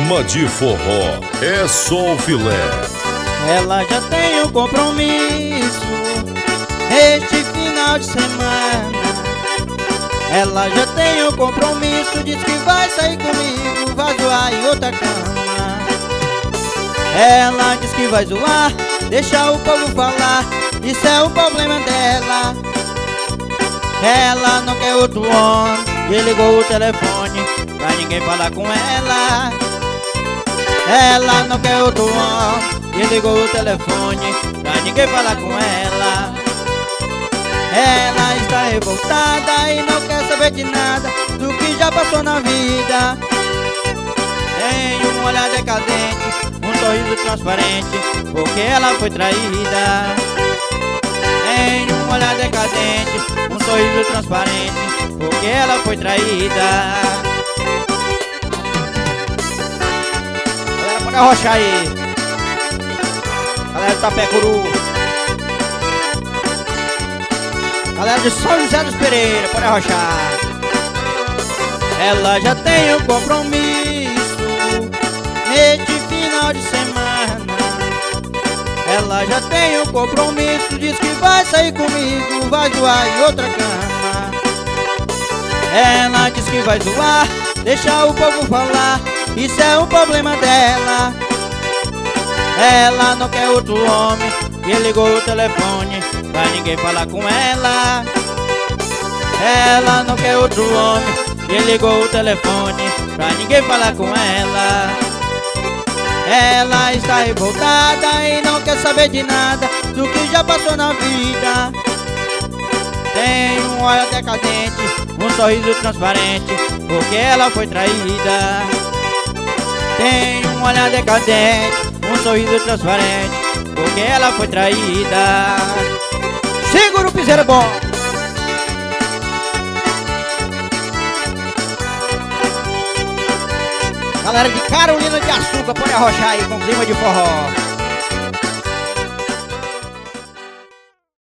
Clima de forró é só o filé. Ela já tem um compromisso este final de semana. Ela já tem um compromisso, diz que vai sair comigo, vai zoar em outra cama. Ela diz que vai zoar, deixa o povo falar, isso é o problema dela. Ela não quer outro homem, desligou o telefone pra ninguém falar com ela. Ela não quer outro homem, desligou o telefone pra ninguém falar com ela. Ela está revoltada e não quer saber de nada do que já passou na vida. Tem um olhar decadente, um sorriso transparente, porque ela foi traída. Tem um olhar decadente, um sorriso transparente, porque ela foi traída. Galera, pode arrochar aí. Galera do Tapecuru, galera de São José dos Pereira, pode arrochar. Ela já tem um compromisso neste final de semana. Ela já tem um compromisso, diz que vai sair comigo, vai zoar em outra cama. Ela diz que vai zoar, deixa o povo falar, isso é um problema dela. Ela não quer outro homem, desligou o telefone pra ninguém falar com ela. Ela não quer outro homem, desligou o telefone pra ninguém falar com ela. Ela está revoltada e não quer saber de nada do que já passou na vida. Tem um olhar decadente, um sorriso transparente, porque ela foi traída. Tem um olhar decadente, um sorriso transparente, porque ela foi traída. Segura o piseiro bom. Galera de Carolina de Açúcar, pode arrochar aí com clima de forró.